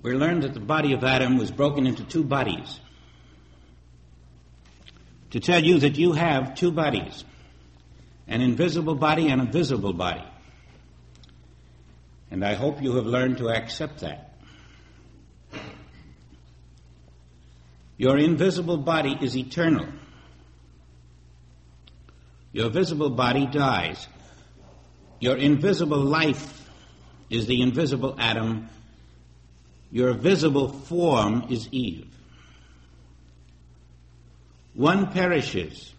we learned that the body of Adam was broken into two bodies. To tell you that you have two bodies, an invisible body and a visible body. And I hope you have learned to accept that. Your invisible body is eternal. Your visible body dies. Your invisible life is the invisible Adam. Your visible form is Eve. One perishes.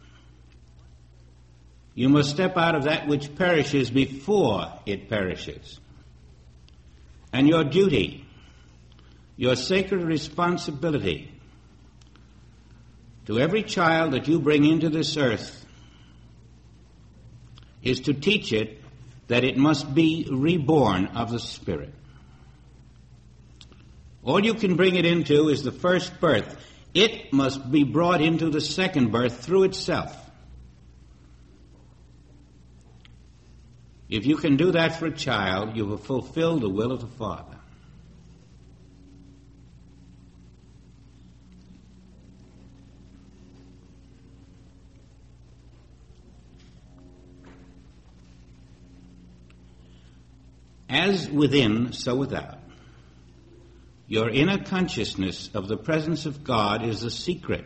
You must step out of that which perishes before it perishes. And your duty, your sacred responsibility to every child that you bring into this earth is to teach it that it must be reborn of the Spirit. All you can bring it into is the first birth. It must be brought into the second birth through itself. If you can do that for a child, you have fulfilled the will of the Father. As within, so without. Your inner consciousness of the presence of God is the secret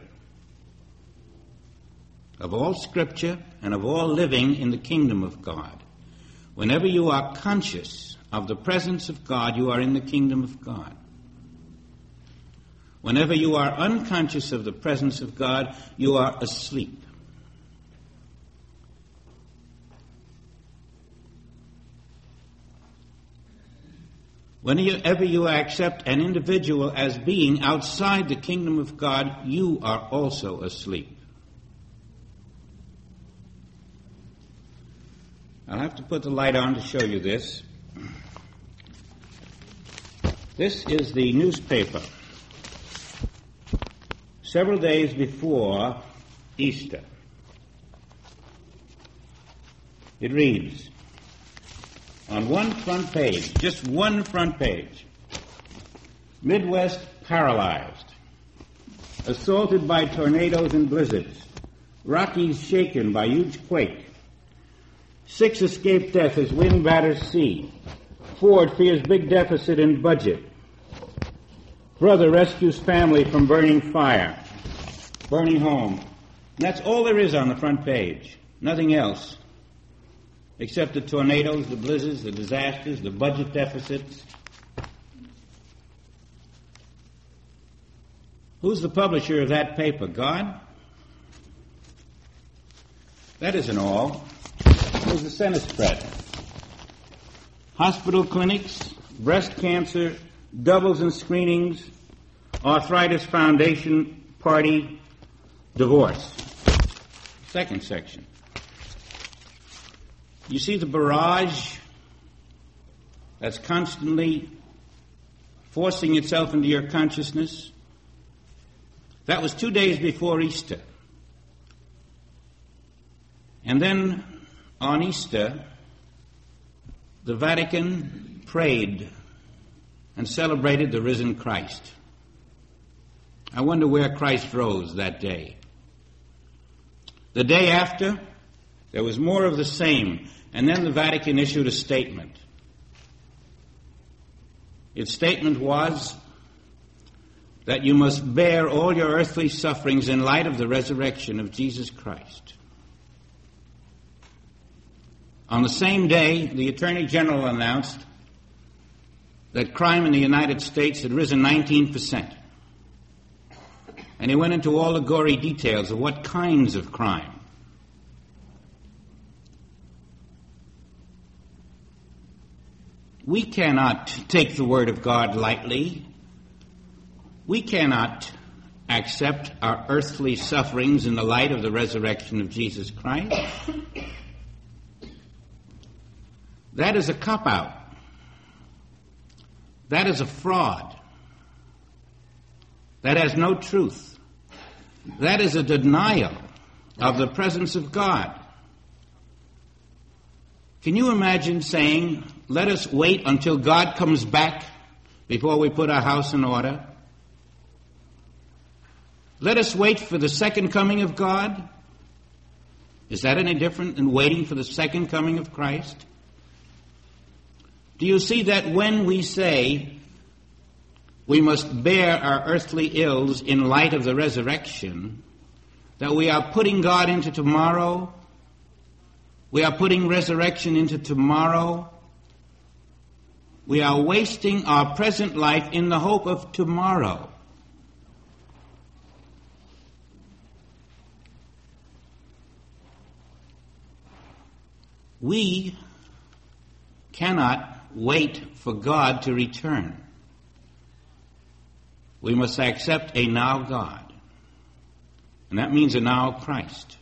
of all Scripture and of all living in the kingdom of God. Whenever you are conscious of the presence of God, you are in the kingdom of God. Whenever you are unconscious of the presence of God, you are asleep. Whenever you accept an individual as being outside the kingdom of God, you are also asleep. I'll have to put the light on to show you this. This is the newspaper. Several days before Easter. It reads, on one front page, just one front page, Midwest paralyzed, assaulted by tornadoes and blizzards, Rockies shaken by huge quake, 6 escape death as wind batters sea, Ford fears big deficit in budget, brother rescues family from burning fire, burning home. That's all there is on the front page, nothing else. Except the tornadoes, the blizzards, the disasters, the budget deficits. Who's the publisher of that paper? God? That isn't all. There's the Senate spread. Hospital clinics, breast cancer, doubles and screenings, arthritis foundation party, divorce. Second section. You see the barrage that's constantly forcing itself into your consciousness? That was 2 days before Easter. And then on Easter, the Vatican prayed and celebrated the risen Christ. I wonder where Christ rose that day. The day after, there was more of the same. And then the Vatican issued a statement. Its statement was that you must bear all your earthly sufferings in light of the resurrection of Jesus Christ. On the same day, the Attorney General announced that crime in the United States had risen 19%. And he went into all the gory details of what kinds of crime. We cannot take the Word of God lightly. We cannot accept our earthly sufferings in the light of the resurrection of Jesus Christ. That is a cop-out. That is a fraud. That has no truth. That is a denial of the presence of God. Can you imagine saying, let us wait until God comes back before we put our house in order? Let us wait for the second coming of God. Is that any different than waiting for the second coming of Christ? Do you see that when we say we must bear our earthly ills in light of the resurrection, that we are putting God into tomorrow? We are putting resurrection into tomorrow. We are wasting our present life in the hope of tomorrow. We cannot wait for God to return. We must accept a now God. And that means a now Christ.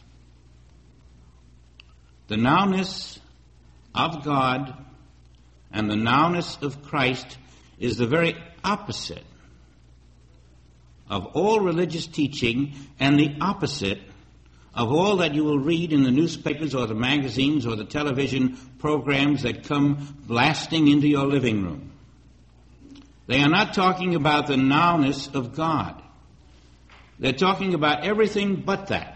The nowness of God and the nowness of Christ is the very opposite of all religious teaching and the opposite of all that you will read in the newspapers or the magazines or the television programs that come blasting into your living room. They are not talking about the nowness of God. They're talking about everything but that.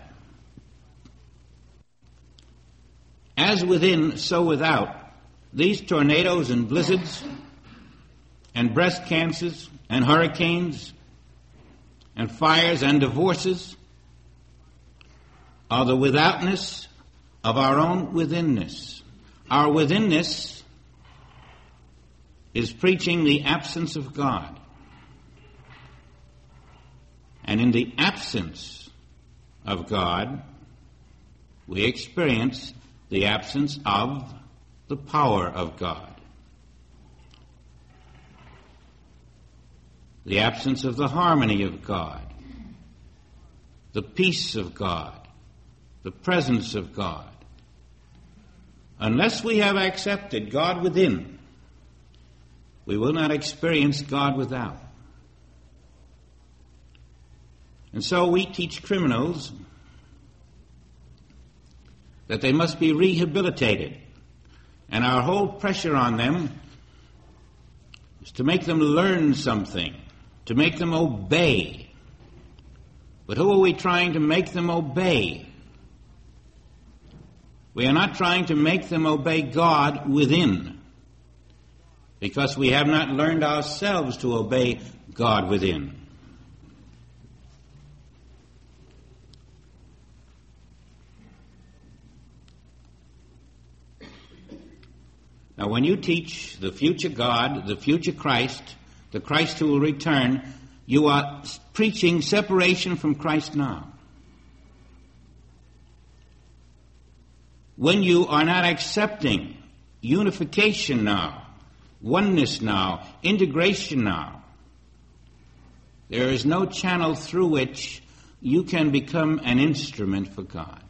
As within, so without. These tornadoes and blizzards and breast cancers and hurricanes and fires and divorces are the withoutness of our own withinness. Our withinness is preaching the absence of God. And in the absence of God, we experience the absence of the power of God. The absence of the harmony of God. The peace of God. The presence of God. Unless we have accepted God within, we will not experience God without. And so we teach criminals that they must be rehabilitated. And our whole pressure on them is to make them learn something, to make them obey. But who are we trying to make them obey? We are not trying to make them obey God within, because we have not learned ourselves to obey God within. Now, when you teach the future God, the future Christ, the Christ who will return, you are preaching separation from Christ now. When you are not accepting unification now, oneness now, integration now, there is no channel through which you can become an instrument for God.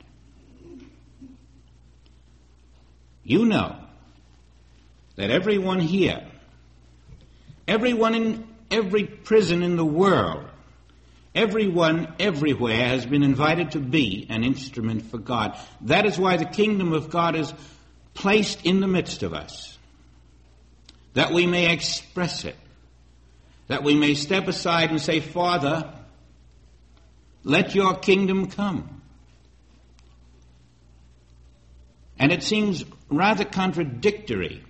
You know that everyone here, everyone in every prison in the world, everyone everywhere has been invited to be an instrument for God. That is why the kingdom of God is placed in the midst of us, that we may express it, that we may step aside and say, Father, let your kingdom come. And it seems rather contradictory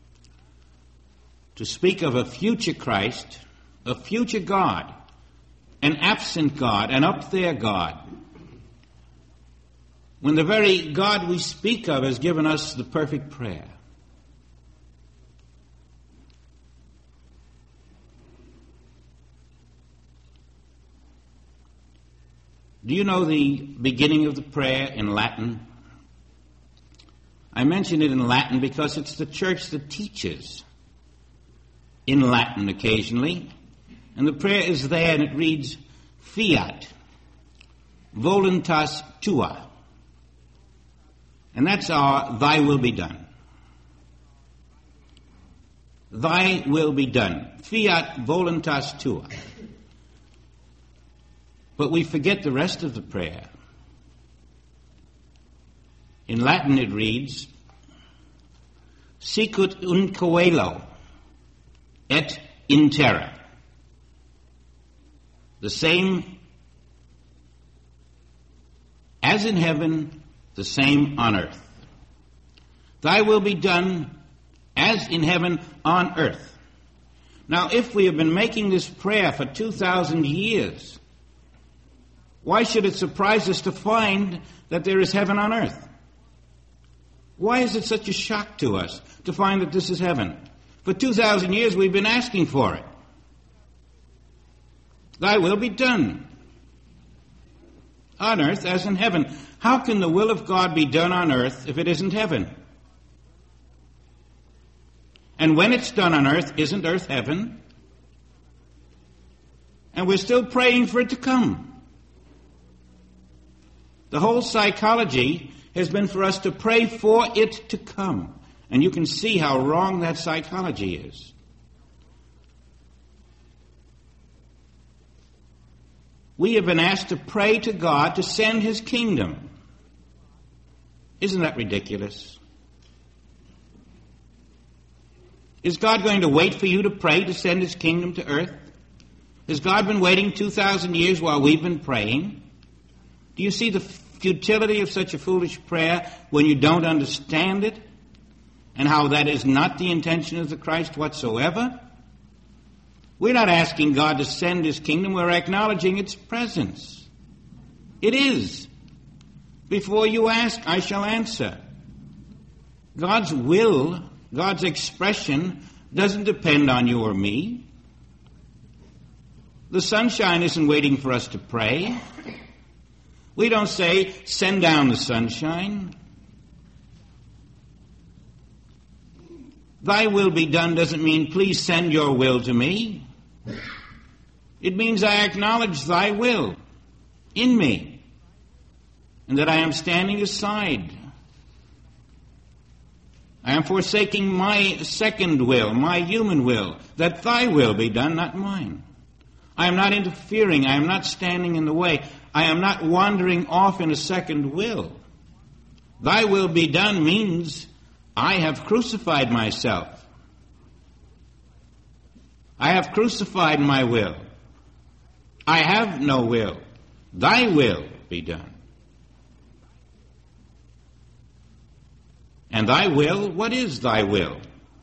to speak of a future Christ, a future God, an absent God, an up there God, when the very God we speak of has given us the perfect prayer. Do you know the beginning of the prayer in Latin? I mention it in Latin because it's the church that teaches in Latin occasionally. And the prayer is there and it reads, Fiat voluntas tua. And that's our thy will be done. Thy will be done. Fiat voluntas tua. But we forget the rest of the prayer. In Latin it reads, Sicut un coelo, et in terror. The same as in heaven, the same on earth. Thy will be done as in heaven on earth. Now, if we have been making this prayer for 2,000 years, why should it surprise us to find that there is heaven on earth? Why is it such a shock to us to find that this is heaven? For 2,000 years we've been asking for it. Thy will be done on earth as in heaven. How can the will of God be done on earth if it isn't heaven? And when it's done on earth, isn't earth heaven? And we're still praying for it to come. The whole psychology has been for us to pray for it to come. And you can see how wrong that psychology is. We have been asked to pray to God to send His kingdom. Isn't that ridiculous? Is God going to wait for you to pray to send His kingdom to earth? Has God been waiting 2,000 years while we've been praying? Do you see the futility of such a foolish prayer when you don't understand it? And how that is not the intention of the Christ whatsoever? We're not asking God to send His kingdom, we're acknowledging its presence. It is. Before you ask, I shall answer. God's will, God's expression, doesn't depend on you or me. The sunshine isn't waiting for us to pray. We don't say, send down the sunshine. Thy will be done doesn't mean, please send your will to me. It means I acknowledge thy will in me, and that I am standing aside. I am forsaking my second will, my human will, that thy will be done, not mine. I am not interfering. I am not standing in the way. I am not wandering off in a second will. Thy will be done means I have crucified myself. I have crucified my will. I have no will. Thy will be done. And thy will, what is thy will?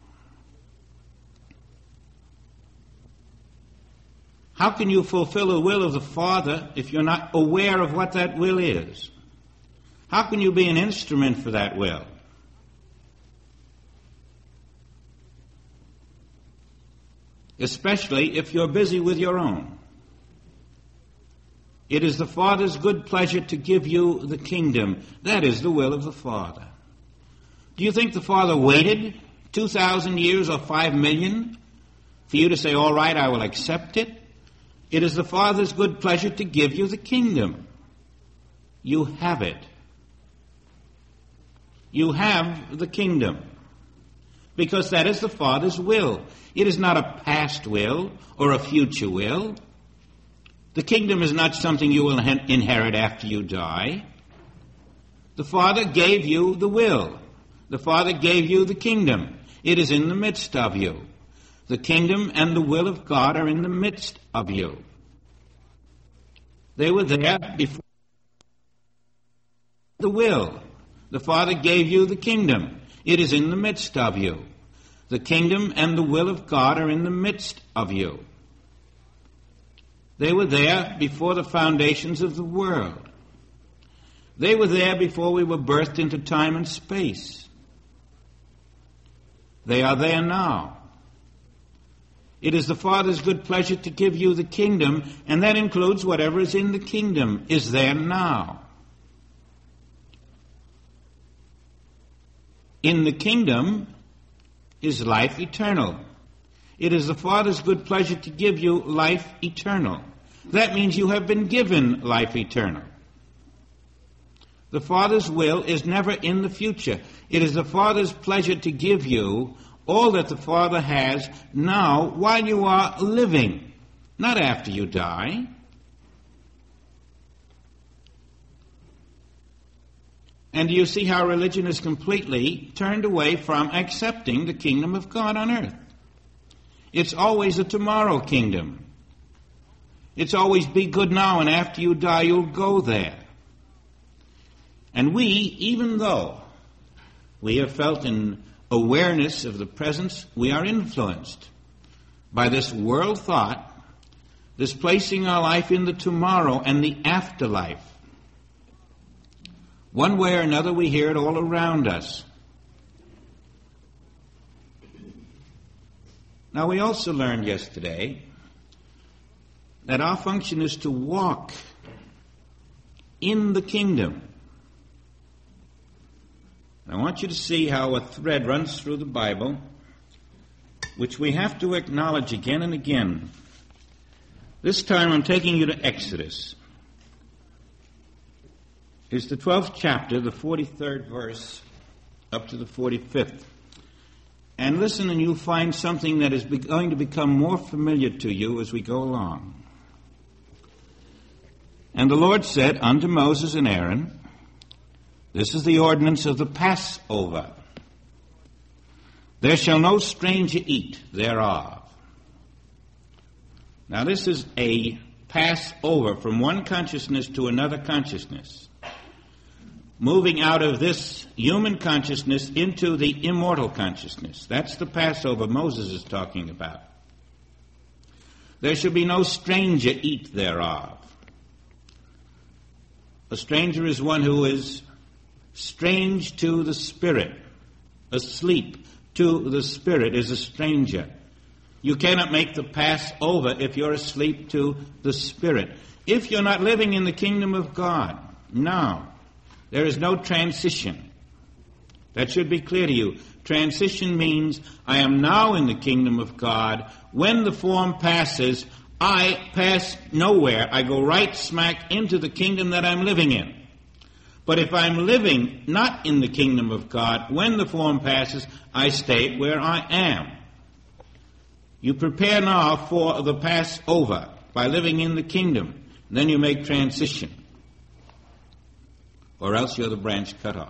How can you fulfill the will of the Father if you're not aware of what that will is? How can you be an instrument for that will? Especially if you're busy with your own. It is the Father's good pleasure to give you the kingdom. That is the will of the Father. Do you think the Father waited 2,000 years or 5 million for you to say, all right, I will accept it? It is the Father's good pleasure to give you the kingdom. You have it. You have the kingdom. Because that is the Father's will. It is not a past will or a future will. The kingdom is not something you will inherit after you die. The Father gave you the will. The Father gave you the kingdom. It is in the midst of you. The kingdom and the will of God are in the midst of you. They were there before the will. The Father gave you the kingdom. It is in the midst of you. The kingdom and the will of God are in the midst of you. They were there before the foundations of the world. They were there before we were birthed into time and space. They are there now. It is the Father's good pleasure to give you the kingdom, and that includes whatever is in the kingdom, is there now. In the kingdom is life eternal. It is the Father's good pleasure to give you life eternal. That means you have been given life eternal. The Father's will is never in the future. It is the Father's pleasure to give you all that the Father has now while you are living, not after you die. And do you see how religion is completely turned away from accepting the kingdom of God on earth? It's always a tomorrow kingdom. It's always be good now, and after you die, you'll go there. And we, even though we have felt an awareness of the presence, we are influenced by this world thought, this placing our life in the tomorrow and the afterlife. One way or another, we hear it all around us. Now, we also learned yesterday that our function is to walk in the kingdom. I want you to see how a thread runs through the Bible, which we have to acknowledge again and again. This time I'm taking you to Exodus. It's the 12th chapter, the 43rd verse, up to the 45th. And listen, and you'll find something that is going to become more familiar to you as we go along. And the Lord said unto Moses and Aaron, this is the ordinance of the Passover. There shall no stranger eat thereof. Now this is a Passover from one consciousness to another consciousness, moving out of this human consciousness into the immortal consciousness. That's the Passover Moses is talking about. There shall be no stranger eat thereof. A stranger is one who is strange to the spirit. Asleep to the spirit is a stranger. You cannot make the Passover if you're asleep to the spirit. If you're not living in the kingdom of God, now, there is no transition. That should be clear to you. Transition means I am now in the kingdom of God. When the form passes, I pass nowhere. I go right smack into the kingdom that I'm living in. But if I'm living not in the kingdom of God, when the form passes, I stay where I am. You prepare now for the Passover by living in the kingdom. Then you make transition. Or else you're the branch cut off.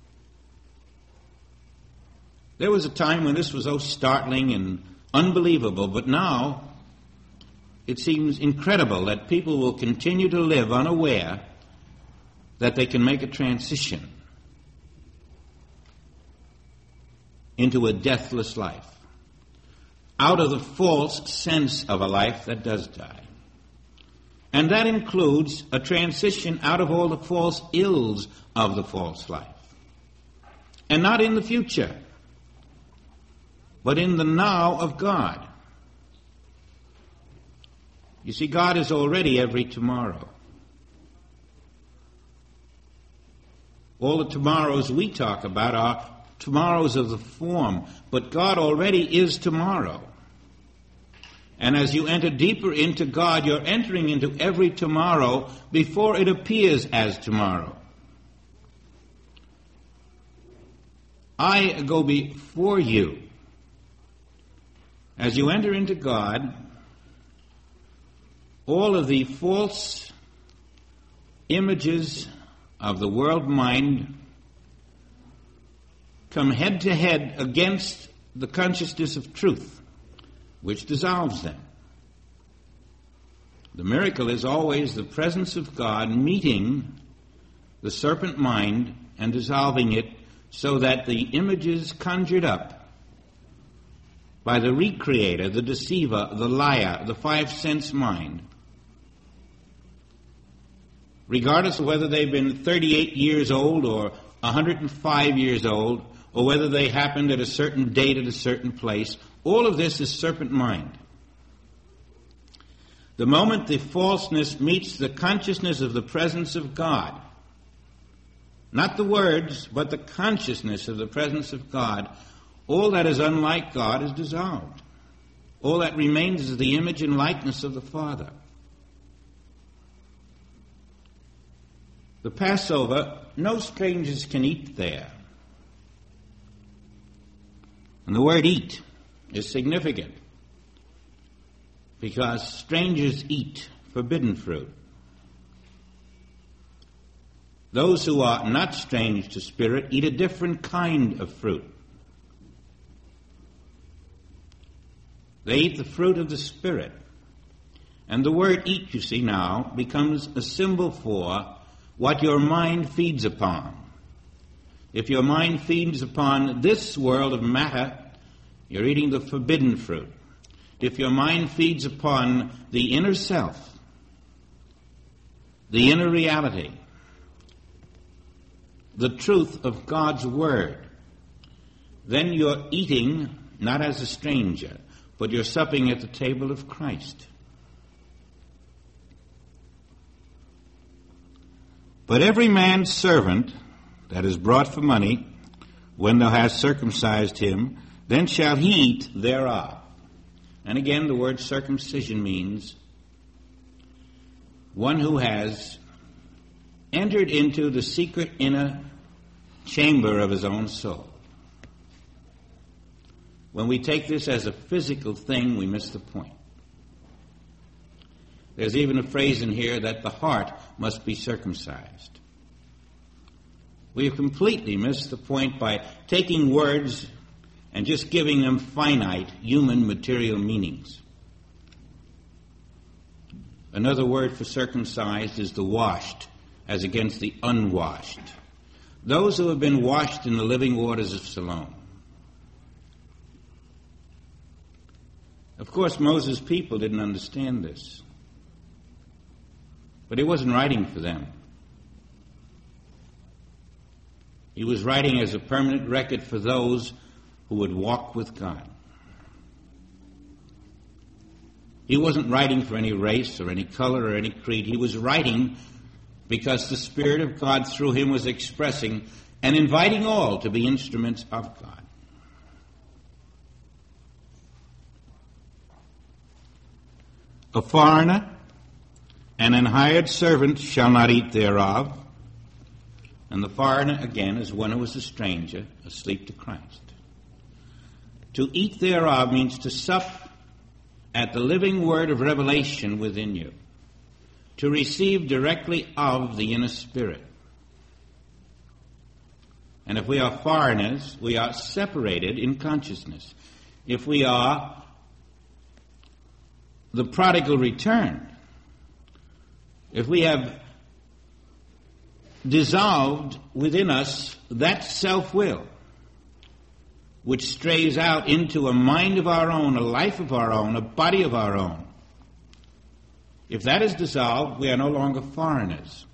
There was a time when this was so startling and unbelievable, but now it seems incredible that people will continue to live unaware that they can make a transition into a deathless life, out of the false sense of a life that does die. And that includes a transition out of all the false ills of the false life. And not in the future, but in the now of God. You see, God is already every tomorrow. All the tomorrows we talk about are tomorrows of the form, but God already is tomorrow. And as you enter deeper into God, you're entering into every tomorrow before it appears as tomorrow. I go before you. As you enter into God, all of the false images of the world mind come head to head against the consciousness of truth, which dissolves them. The miracle is always the presence of God meeting the serpent mind and dissolving it so that the images conjured up by the recreator, the deceiver, the liar, the five-sense mind, regardless of whether they've been 38 years old or 105 years old, or whether they happened at a certain date at a certain place, all of this is serpent mind. The moment the falseness meets the consciousness of the presence of God, not the words, but the consciousness of the presence of God, all that is unlike God is dissolved. All that remains is the image and likeness of the Father. The Passover, no strangers can eat there. And the word eat is significant because strangers eat forbidden fruit. Those who are not strange to spirit eat a different kind of fruit. They eat the fruit of the Spirit. And the word eat, you see now, becomes a symbol for what your mind feeds upon. If your mind feeds upon this world of matter, you're eating the forbidden fruit. If your mind feeds upon the inner self, the inner reality, the truth of God's Word, then you're eating not as a stranger, but you're supping at the table of Christ. But every man's servant that is brought for money, when thou hast circumcised him, then shall he eat thereof. And again, the word circumcision means one who has entered into the secret inner chamber of his own soul. When we take this as a physical thing, we miss the point. There's even a phrase in here that the heart must be circumcised. We have completely missed the point by taking words and just giving them finite human material meanings. Another word for circumcised is the washed, as against the unwashed. Those who have been washed in the living waters of Siloam. Of course, Moses' people didn't understand this. But he wasn't writing for them. He was writing as a permanent record for those who would walk with God. He wasn't writing for any race or any color or any creed. He was writing because the Spirit of God through him was expressing and inviting all to be instruments of God. A foreigner and an hired servant shall not eat thereof. And the foreigner, again, is one who is a stranger, asleep to Christ. To eat thereof means to sup at the living word of revelation within you, to receive directly of the inner spirit. And if we are foreigners, we are separated in consciousness. If we are the prodigal returned, if we have dissolved within us that self-will which strays out into a mind of our own, a life of our own, a body of our own, if that is dissolved, we are no longer foreigners,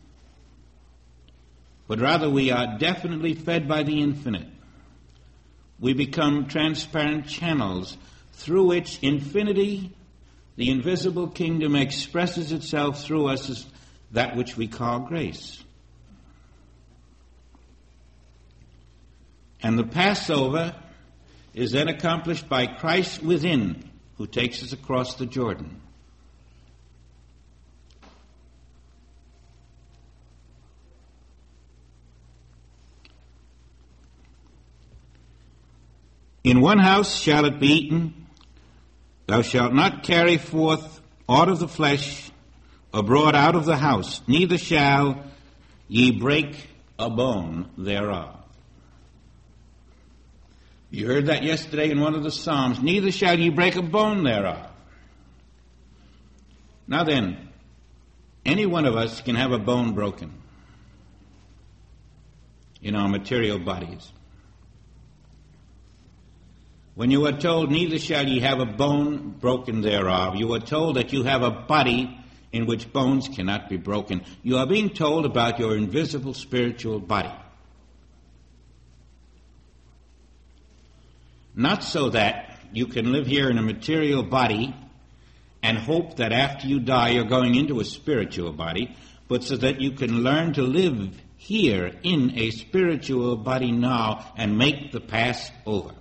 but rather we are definitely fed by the infinite. We become transparent channels through which infinity, the invisible kingdom, expresses itself through us as that which we call grace. And the Passover is then accomplished by Christ within, who takes us across the Jordan. In one house shall it be eaten. Thou shalt not carry forth aught of the flesh abroad out of the house, neither shall ye break a bone thereof. You heard that yesterday in one of the Psalms. Neither shall ye break a bone thereof. Now then, any one of us can have a bone broken in our material bodies. When you are told, neither shall ye have a bone broken thereof, you are told that you have a body in which bones cannot be broken. You are being told about your invisible spiritual body. Not so that you can live here in a material body and hope that after you die you're going into a spiritual body, but so that you can learn to live here in a spiritual body now and make the pass over.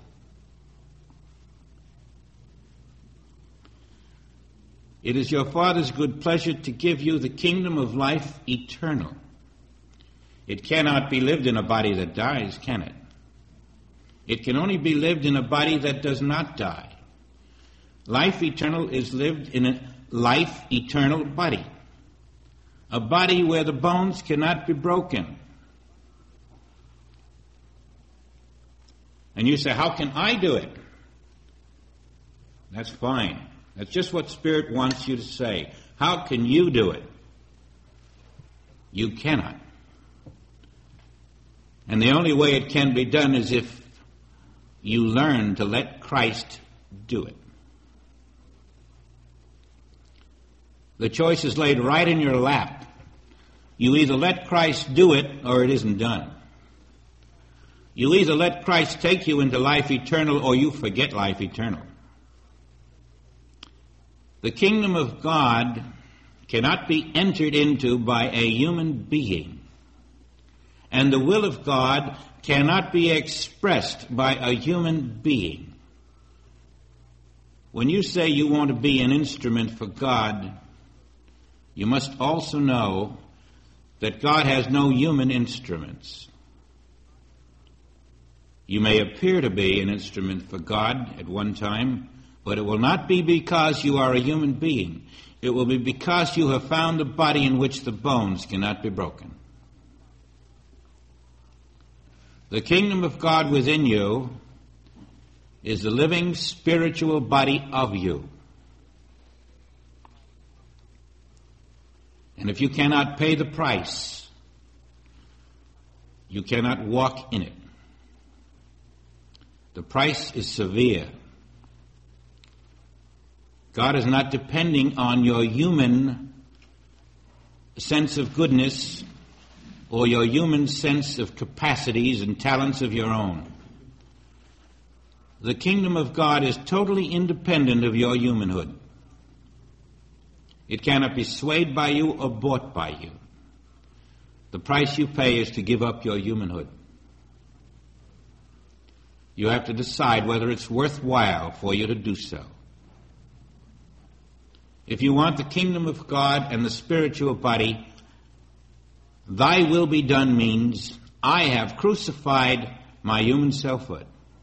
It is your Father's good pleasure to give you the kingdom of life eternal. It cannot be lived in a body that dies, can it? It can only be lived in a body that does not die. Life eternal is lived in a life eternal body. A body where the bones cannot be broken. And you say, how can I do it? That's fine. That's just what Spirit wants you to say. How can you do it? You cannot. And the only way it can be done is if you learn to let Christ do it. The choice is laid right in your lap. You either let Christ do it or it isn't done. You either let Christ take you into life eternal or you forget life eternal. The kingdom of God cannot be entered into by a human being. And the will of God cannot be expressed by a human being. When you say you want to be an instrument for God, you must also know that God has no human instruments. You may appear to be an instrument for God at one time, but it will not be because you are a human being. It will be because you have found a body in which the bones cannot be broken. The kingdom of God within you is the living spiritual body of you. And if you cannot pay the price, you cannot walk in it. The price is severe. God is not depending on your human sense of goodness or your human sense of capacities and talents of your own. The kingdom of God is totally independent of your humanhood. It cannot be swayed by you or bought by you. The price you pay is to give up your humanhood. You have to decide whether it's worthwhile for you to do so. If you want the kingdom of God and the spiritual body, thy will be done means I have crucified my human selfhood.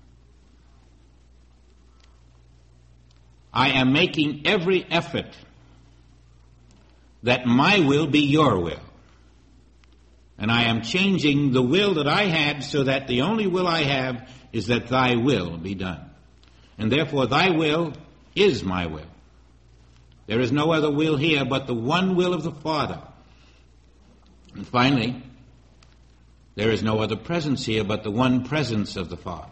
I am making every effort that my will be your will. And I am changing the will that I had so that the only will I have is that thy will be done. And therefore thy will is my will. There is no other will here but the one will of the Father. And finally, there is no other presence here but the one presence of the Father.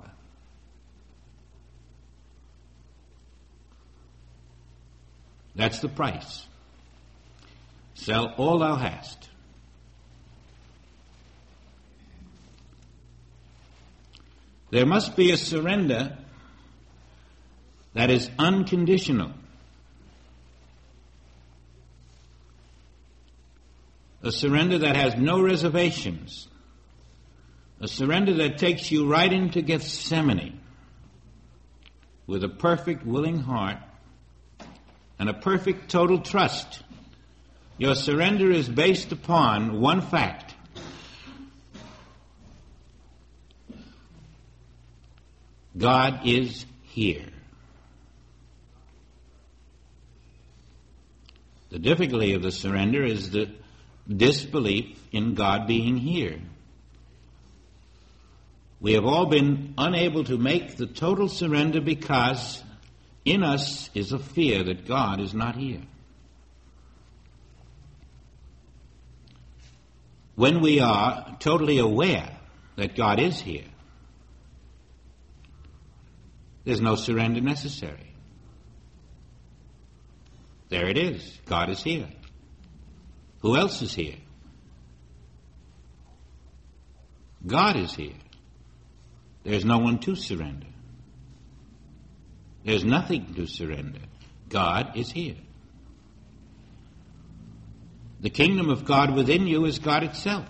That's the price. Sell all thou hast. There must be a surrender that is unconditional. A surrender that has no reservations. A surrender that takes you right into Gethsemane with a perfect willing heart and a perfect total trust. Your surrender is based upon one fact. God is here. The difficulty of the surrender is the disbelief in God being here. We have all been unable to make the total surrender because in us is a fear that God is not here. When we are totally aware that God is here, there's no surrender necessary. There it is. God is here. Who else is here? God is here. There's no one to surrender. There's nothing to surrender. God is here. The kingdom of God within you is God itself.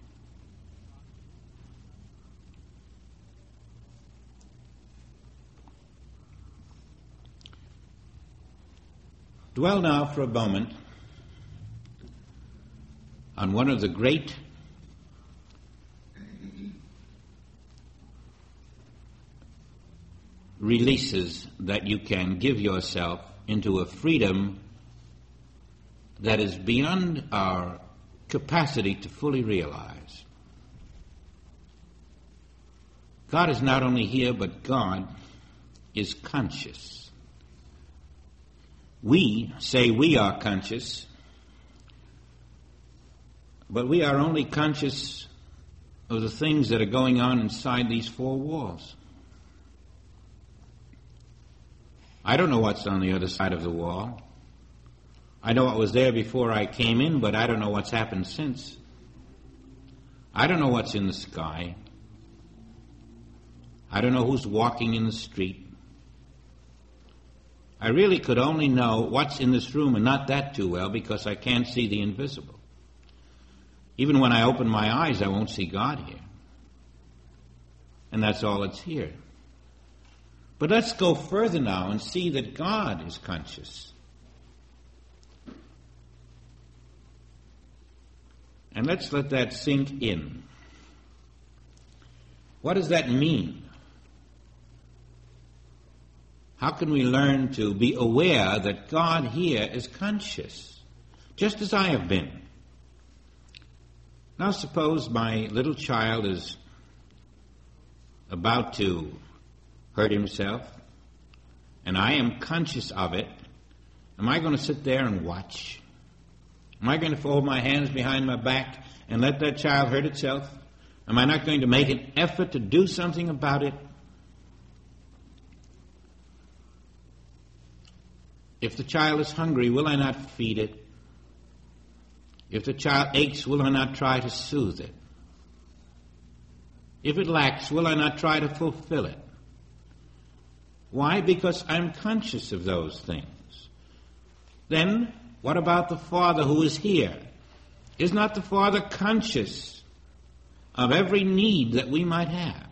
Dwell now for a moment on one of the great releases that you can give yourself into a freedom that is beyond our capacity to fully realize. God is not only here, but God is conscious. We say we are conscious, but we are only conscious of the things that are going on inside these four walls. I don't know what's on the other side of the wall. I know what was there before I came in, but I don't know what's happened since. I don't know what's in the sky. I don't know who's walking in the street. I really could only know what's in this room, and not that too well, because I can't see the invisible. Even when I open my eyes, I won't see God here. And that's all that's here. But let's go further now and see that God is conscious. And let's let that sink in. What does that mean? How can we learn to be aware that God here is conscious, just as I have been? Now suppose my little child is about to hurt himself, and I am conscious of it. Am I going to sit there and watch? Am I going to fold my hands behind my back and let that child hurt itself? Am I not going to make an effort to do something about it? If the child is hungry, will I not feed it? If the child aches, will I not try to soothe it? If it lacks, will I not try to fulfill it? Why? Because I'm conscious of those things. Then, what about the Father who is here? Is not the Father conscious of every need that we might have?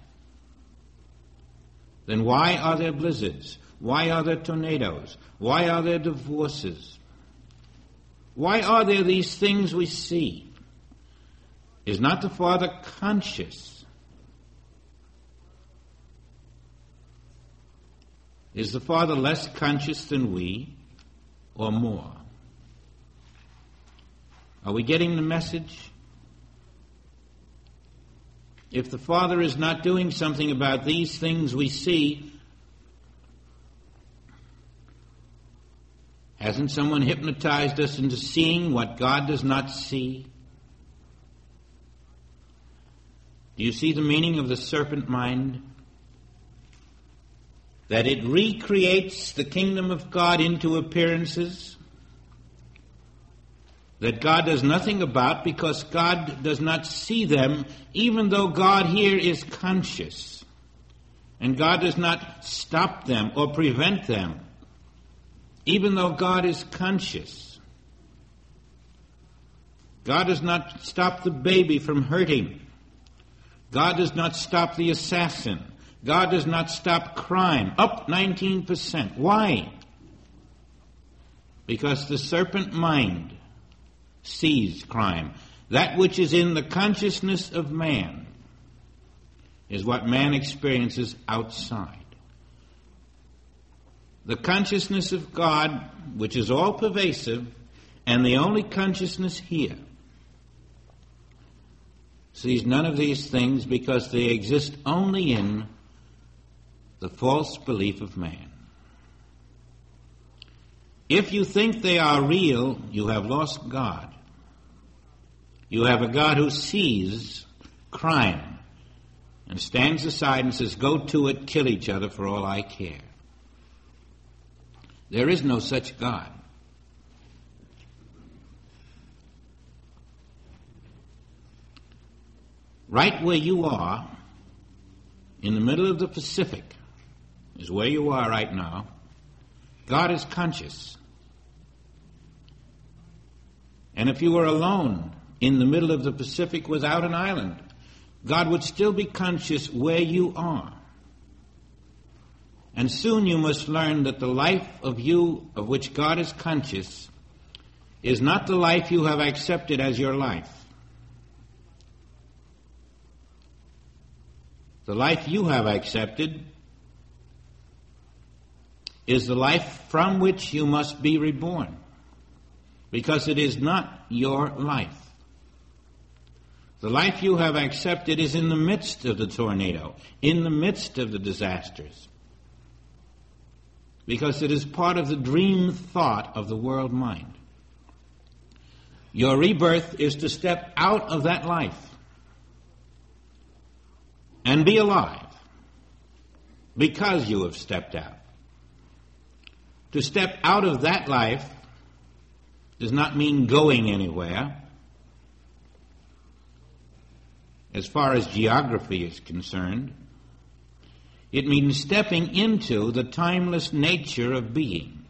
Then why are there blizzards? Why are there tornadoes? Why are there divorces? Why are there these things we see? Is not the Father conscious? Is the Father less conscious than we, or more? Are we getting the message? If the Father is not doing something about these things we see, hasn't someone hypnotized us into seeing what God does not see? Do you see the meaning of the serpent mind? That it recreates the kingdom of God into appearances that God does nothing about, because God does not see them, even though God here is conscious. And God does not stop them or prevent them, even though God is conscious. God does not stop the baby from hurting. God does not stop the assassin. God does not stop crime. Up 19%. Why? Because the serpent mind sees crime. That which is in the consciousness of man is what man experiences outside. The consciousness of God, which is all pervasive, and the only consciousness here, sees none of these things because they exist only in the false belief of man. If you think they are real, you have lost God. You have a God who sees crime and stands aside and says, "Go to it, kill each other for all I care." There is no such God. Right where you are, in the middle of the Pacific, is where you are right now. God is conscious. And if you were alone in the middle of the Pacific without an island, God would still be conscious where you are. And soon you must learn that the life of you of which God is conscious is not the life you have accepted as your life. The life you have accepted is the life from which you must be reborn, because it is not your life. The life you have accepted is in the midst of the tornado, in the midst of the disasters. because it is part of the dream thought of the world mind. Your rebirth is to step out of that life and be alive because you have stepped out. To step out of that life does not mean going anywhere. As far as geography is concerned, it means stepping into the timeless nature of being.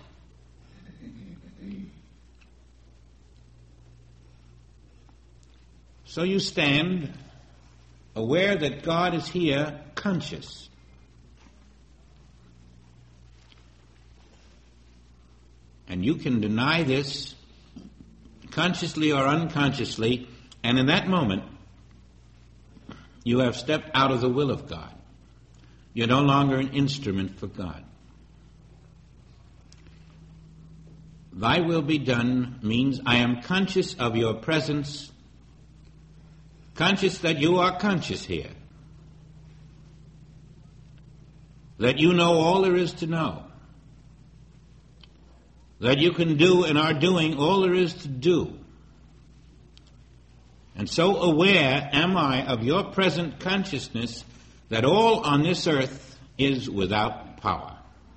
So you stand aware that God is here, conscious. And you can deny this consciously or unconsciously, and in that moment, you have stepped out of the will of God. You're no longer an instrument for God. Thy will be done means I am conscious of your presence, conscious that you are conscious here, that you know all there is to know, that you can do and are doing all there is to do. And so aware am I of your present consciousness that all on this earth is without power.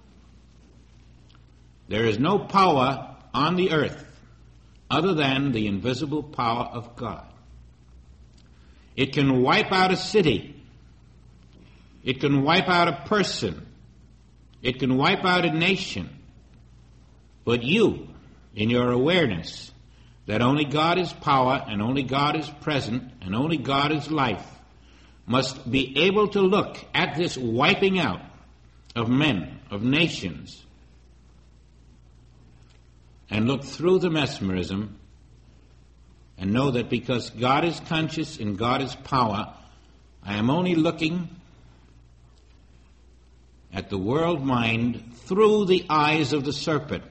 There is no power on the earth other than the invisible power of God. It can wipe out a city. It can wipe out a person. It can wipe out a nation. But you, in your awareness that only God is power and only God is present and only God is life, must be able to look at this wiping out of men, of nations, and look through the mesmerism and know that because God is conscious and God is power, I am only looking at the world mind through the eyes of the serpent,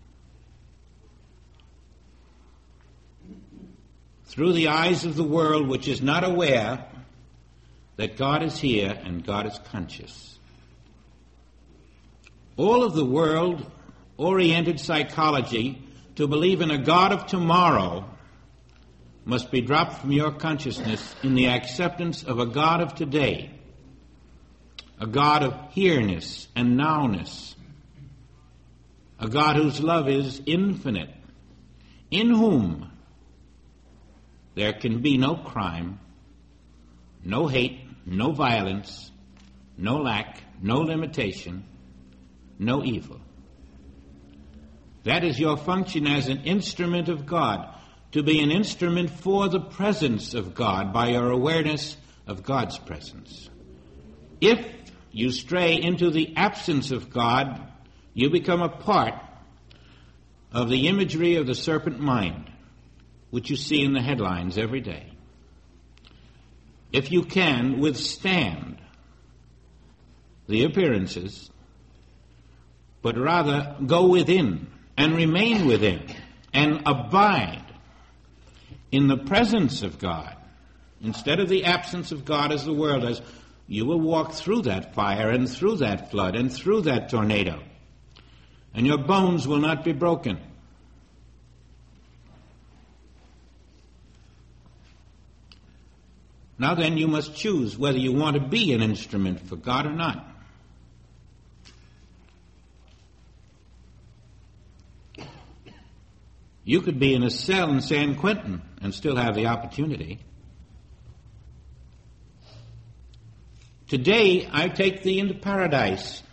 through the eyes of the world which is not aware that God is here and God is conscious. All of the world-oriented psychology to believe in a God of tomorrow must be dropped from your consciousness in the acceptance of a God of today, a God of here-ness and now-ness, a God whose love is infinite, in whom there can be no crime, no hate, no violence, no lack, no limitation, no evil. That is your function as an instrument of God, to be an instrument for the presence of God by your awareness of God's presence. If you stray into the absence of God, you become a part of the imagery of the serpent mind, which you see in the headlines every day. If you can withstand the appearances, but rather go within and remain within and abide in the presence of God, instead of the absence of God as the world does, you will walk through that fire and through that flood and through that tornado, and your bones will not be broken. Now then, you must choose whether you want to be an instrument for God or not. You could be in a cell in San Quentin and still have the opportunity. Today, I take thee into paradise.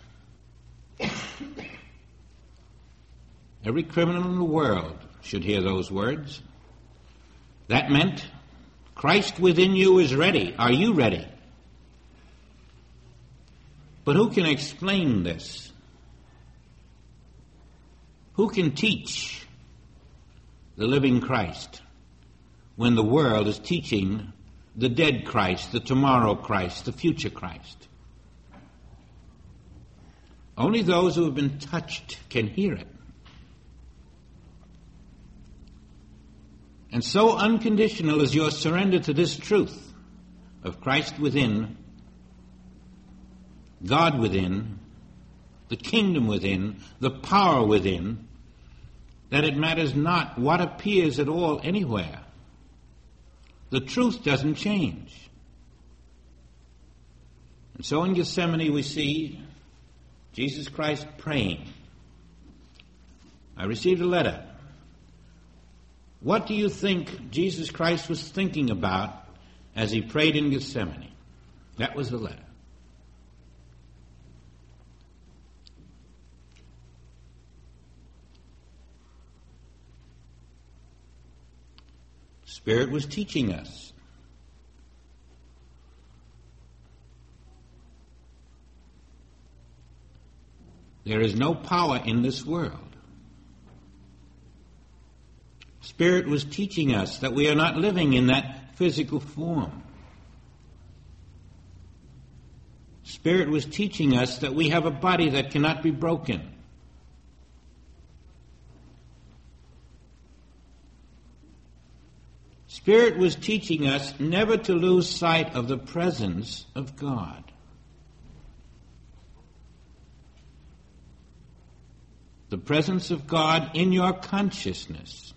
Every criminal in the world should hear those words. That meant Christ within you is ready. Are you ready? But who can explain this? Who can teach the living Christ when the world is teaching the dead Christ, the tomorrow Christ, the future Christ? Only those who have been touched can hear it. And so unconditional is your surrender to this truth of Christ within, God within, the kingdom within, the power within, that it matters not what appears at all anywhere. The truth doesn't change. And so in Gethsemane we see Jesus Christ praying. I received a letter. What do you think Jesus Christ was thinking about as he prayed in Gethsemane? That was the letter. Spirit was teaching us. There is no power in this world. Spirit was teaching us that we are not living in that physical form. Spirit was teaching us that we have a body that cannot be broken. Spirit was teaching us never to lose sight of the presence of God. The presence of God in your consciousness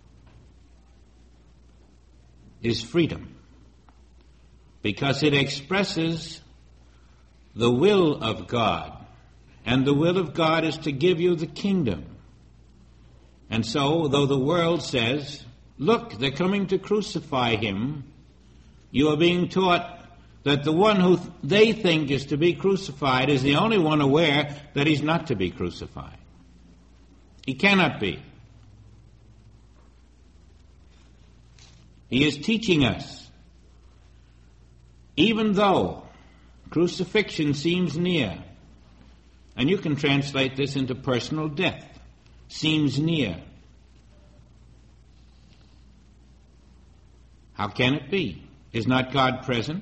is freedom, because it expresses the will of God, and the will of God is to give you the kingdom. And so, though the world says, look, they're coming to crucify him, you are being taught that the one who they think is to be crucified is the only one aware that he's not to be crucified. He cannot be. He is teaching us, even though crucifixion seems near, and you can translate this into personal death, seems near. How can it be? Is not God present?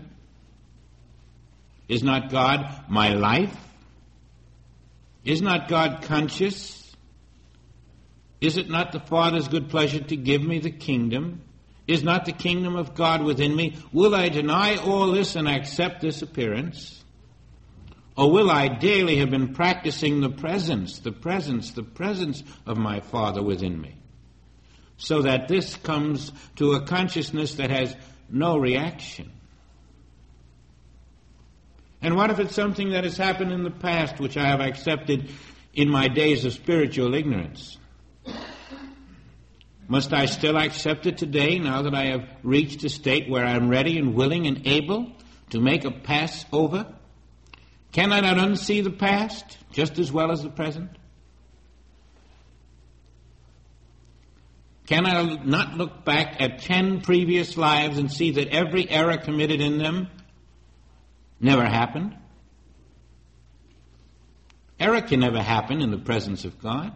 Is not God my life? Is not God conscious? Is it not the Father's good pleasure to give me the kingdom? Is not the kingdom of God within me? Will I deny all this and accept this appearance? Or will I daily have been practicing the presence of my Father within me? So that this comes to a consciousness that has no reaction. And what if it's something that has happened in the past which I have accepted in my days of spiritual ignorance? Must I still accept it today, now that I have reached a state where I'm ready and willing and able to make a Passover? Can I not unsee the past just as well as the present? Can I not look back at 10 previous lives and see that every error committed in them never happened? Error can never happen in the presence of God.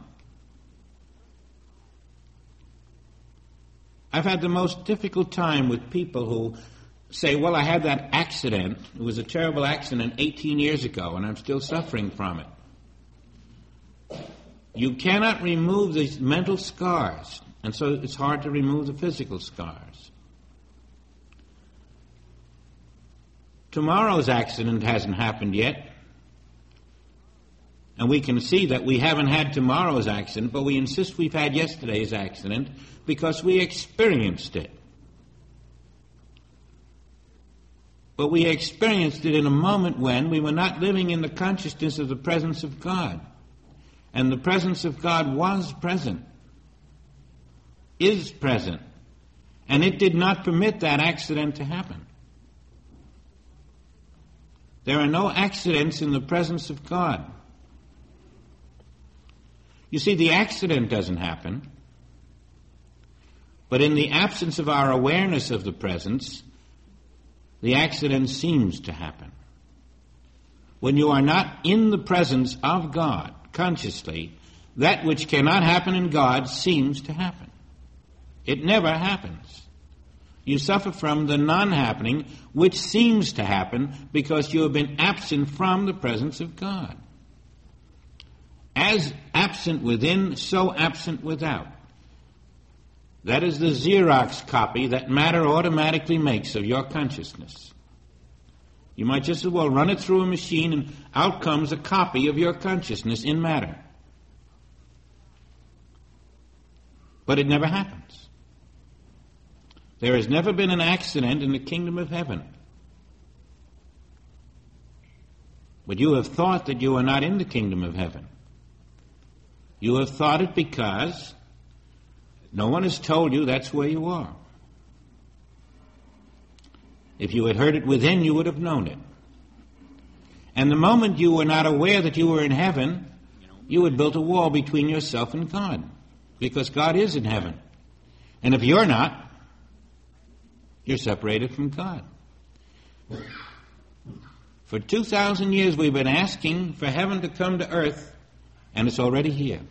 I've had the most difficult time with people who say, well, I had that accident. It was a terrible accident 18 years ago, and I'm still suffering from it. You cannot remove these mental scars, and so it's hard to remove the physical scars. Tomorrow's accident hasn't happened yet, and we can see that we haven't had tomorrow's accident, but we insist we've had yesterday's accident because we experienced it. But we experienced it in a moment when we were not living in the consciousness of the presence of God. And the presence of God was present, is present, and it did not permit that accident to happen. There are no accidents in the presence of God. You see, the accident doesn't happen, but in the absence of our awareness of the presence, the accident seems to happen. When you are not in the presence of God consciously, that which cannot happen in God seems to happen. It never happens. You suffer from the non-happening, which seems to happen because you have been absent from the presence of God. As absent within, so absent without. That is the Xerox copy that matter automatically makes of your consciousness. You might just as well run it through a machine and out comes a copy of your consciousness in matter. But it never happens. There has never been an accident in the kingdom of heaven. But you have thought that you are not in the kingdom of heaven. You have thought it because no one has told you that's where you are. If you had heard it within, you would have known it. And the moment you were not aware that you were in heaven, you had built a wall between yourself and God, because God is in heaven. And if you're not, you're separated from God. For 2,000 years we've been asking for heaven to come to earth, and it's already here.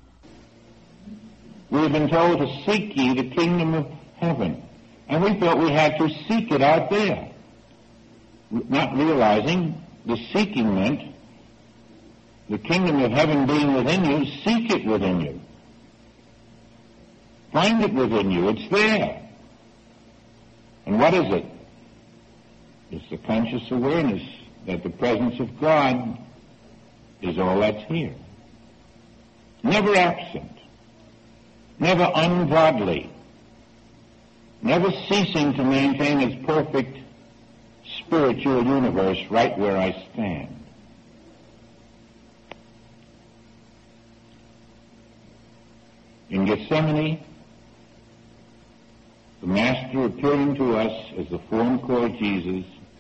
We've been told to seek ye the kingdom of heaven. And we thought we had to seek it out there. Not realizing the seeking meant the kingdom of heaven being within you, seek it within you. Find it within you. It's there. And what is it? It's the conscious awareness that the presence of God is all that's here. Never absent. Never ungodly. Never ceasing to maintain its perfect spiritual universe right where I stand. In Gethsemane, the Master appearing to us as the form called Jesus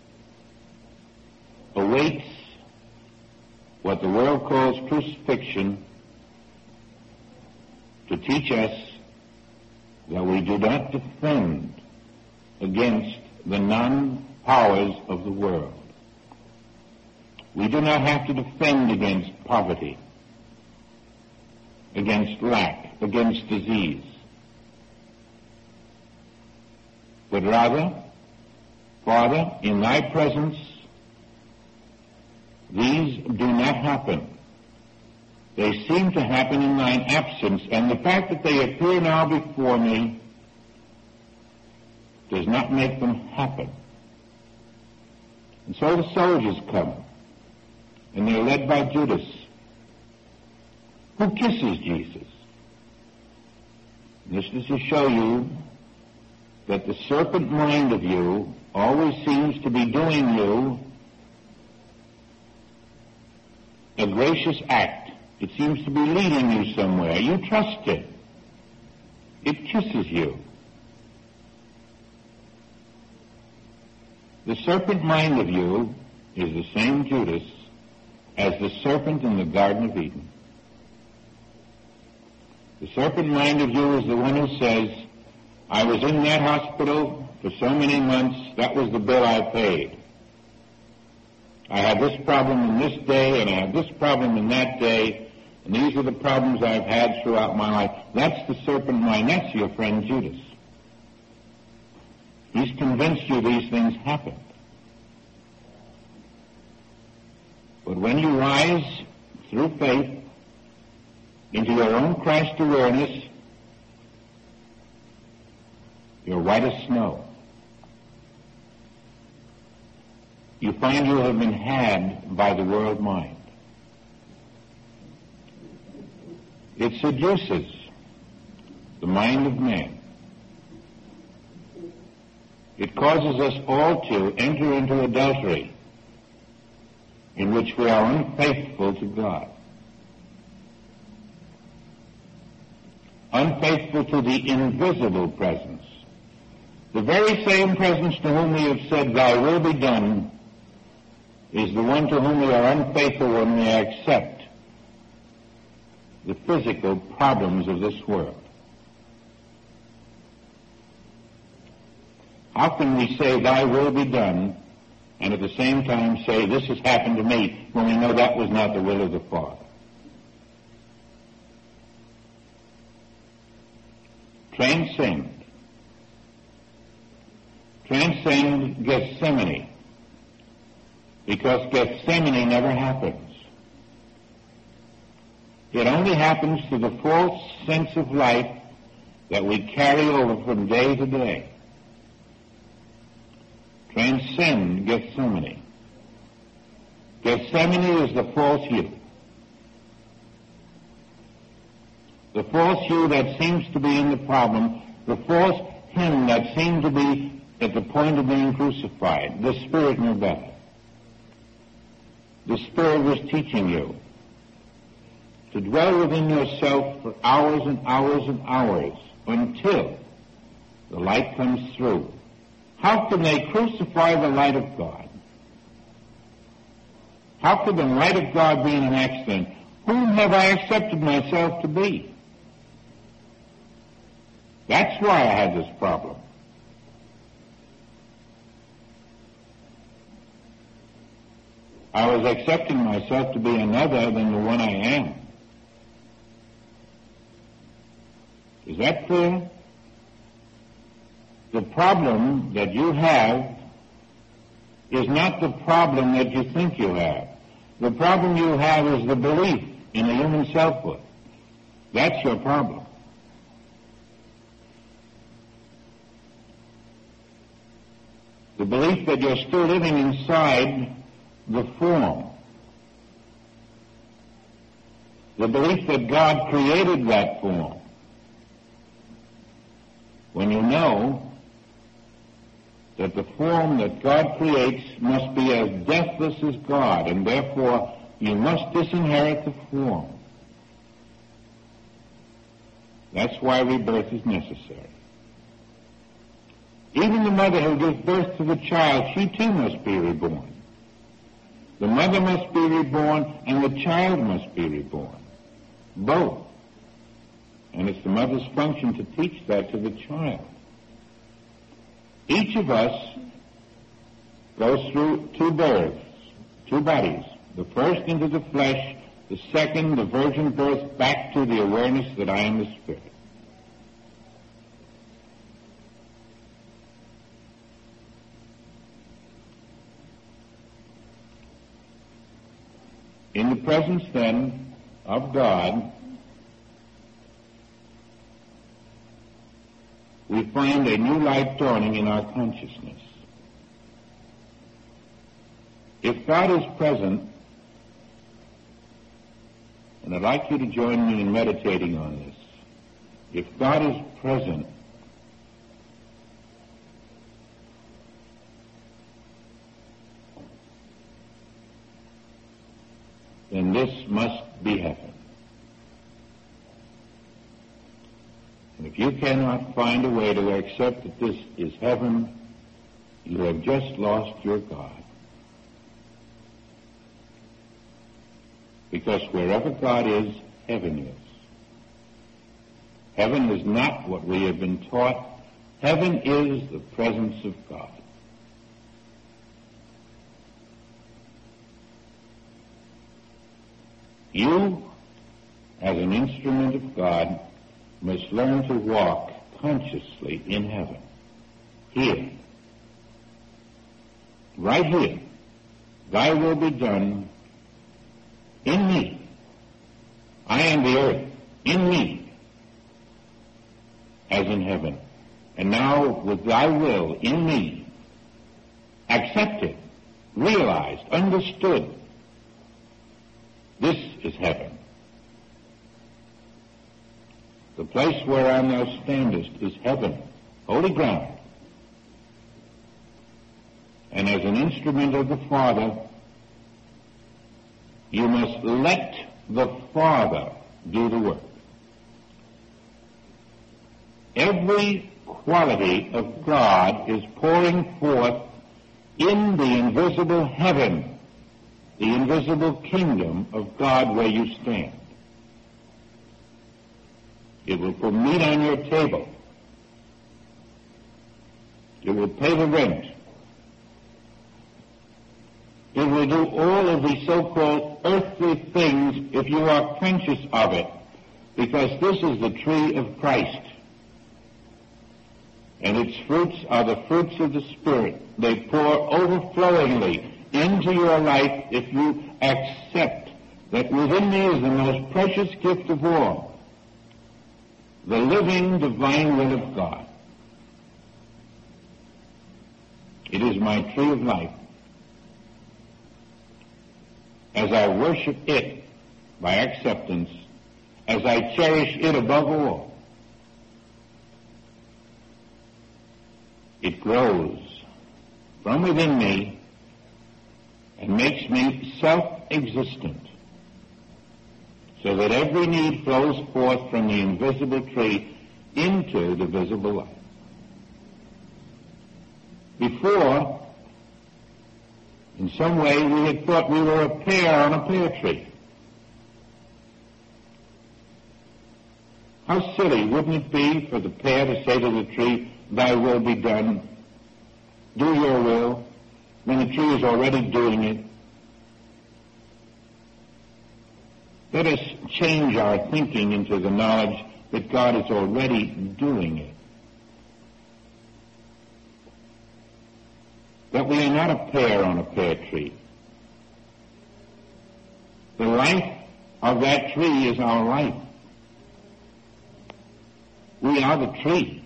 awaits what the world calls crucifixion to teach us that we do not defend against the non-powers of the world. We do not have to defend against poverty, against lack, against disease. But rather, Father, in thy presence, these do not happen. They seem to happen in thine absence, and the fact that they appear now before me does not make them happen. And so the soldiers come, and they're led by Judas, who kisses Jesus. This is to show you that the serpent mind of you always seems to be doing you a gracious act. It seems to be leading you somewhere. You trust it. It kisses you. The serpent mind of you is the same Judas as the serpent in the Garden of Eden. The serpent mind of you is the one who says, I was in that hospital for so many months, that was the bill I paid. I had this problem in this day, and I had this problem in that day, and these are the problems I've had throughout my life. That's the serpent mind. That's your friend Judas. He's convinced you these things happened. But when you rise through faith into your own Christ awareness, you're white as snow. You find you have been had by the world mind. It seduces the mind of man. It causes us all to enter into adultery in which we are unfaithful to God. Unfaithful to the invisible presence. The very same presence to whom we have said, thy will be done, is the one to whom we are unfaithful when we accept the physical problems of this world. How can we say, thy will be done, and at the same time say, this has happened to me, when we know that was not the will of the Father? Transcend. Transcend Gethsemane, because Gethsemane never happens. It only happens to the false sense of life that we carry over from day to day. Transcend Gethsemane. Gethsemane is the false you. The false you that seems to be in the problem, the false him that seemed to be at the point of being crucified. The Spirit knew better. The Spirit was teaching you to dwell within yourself for hours and hours and hours until the light comes through. How can they crucify the light of God? How could the light of God be in an accident? Whom have I accepted myself to be? That's why I had this problem. I was accepting myself to be another than the one I am. Is that clear? The problem that you have is not the problem that you think you have. The problem you have is the belief in a human selfhood. That's your problem. The belief that you're still living inside the form. The belief that God created that form. When you know that the form that God creates must be as deathless as God, and therefore you must disinherit the form. That's why rebirth is necessary. Even the mother who gives birth to the child, she too must be reborn. The mother must be reborn, and the child must be reborn. Both. And it's the mother's function to teach that to the child. Each of us goes through two births, two bodies. The first into the flesh, the second, the virgin birth, back to the awareness that I am the Spirit. In the presence, then, of God, we find a new light dawning in our consciousness. If God is present, and I'd like you to join me in meditating on this, if God is present, then this must be heaven. And if you cannot find a way to accept that this is heaven, you have just lost your God. Because wherever God is, heaven is. Heaven is not what we have been taught. Heaven is the presence of God. You, as an instrument of God, must learn to walk consciously in heaven. Here. Right here. Thy will be done in me. I am the earth. In me. As in heaven. And now, with thy will in me, accepted, realized, understood, this is heaven. The place whereon thou standest is heaven, holy ground. And as an instrument of the Father, you must let the Father do the work. Every quality of God is pouring forth in the invisible heaven, the invisible kingdom of God where you stand. It will put meat on your table. It will pay the rent. It will do all of the so-called earthly things if you are conscious of it, because this is the tree of Christ. And its fruits are the fruits of the Spirit. They pour overflowingly into your life if you accept that within me is the most precious gift of all, the living divine will of God. It is my tree of life. as I worship it by acceptance, as I cherish it above all, it grows from within me and makes me self-existent, so that every need flows forth from the invisible tree into the visible life. Before, in some way, we had thought we were a pear on a pear tree. How silly wouldn't it be for the pear to say to the tree, "Thy will be done, do your will," when the tree is already doing it? Let us change our thinking into the knowledge that God is already doing it. That we are not a pear on a pear tree. The life of that tree is our life. We are the tree.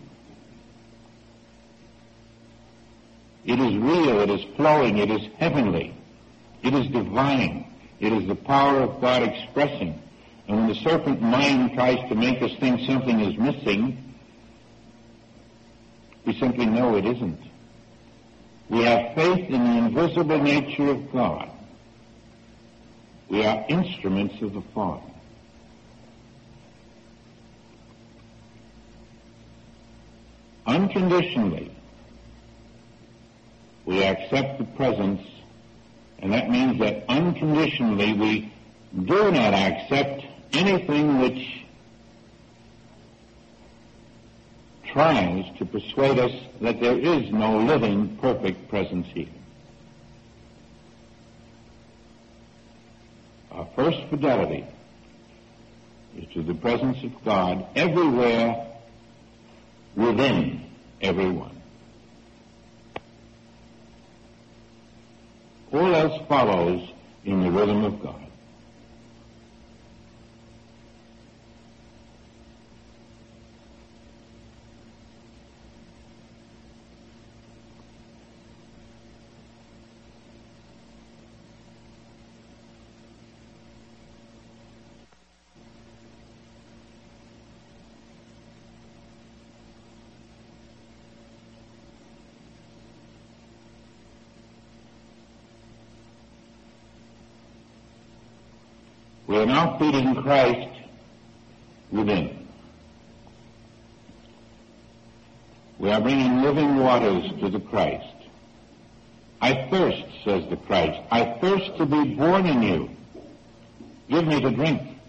It is real, it is flowing, it is heavenly, it is divine, it is the power of God expressing. And when the serpent mind tries to make us think something is missing, we simply know it isn't. We have faith in the invisible nature of God. We are instruments of the Father. Unconditionally, we accept the presence, and that means that unconditionally we do not accept anything which tries to persuade us that there is no living, perfect presence here. Our first fidelity is to the presence of God everywhere, within everyone. All else follows in the rhythm of God. We are now feeding Christ within. We are bringing living waters to the Christ. I thirst, says the Christ. I thirst to be born in you. Give me to drink.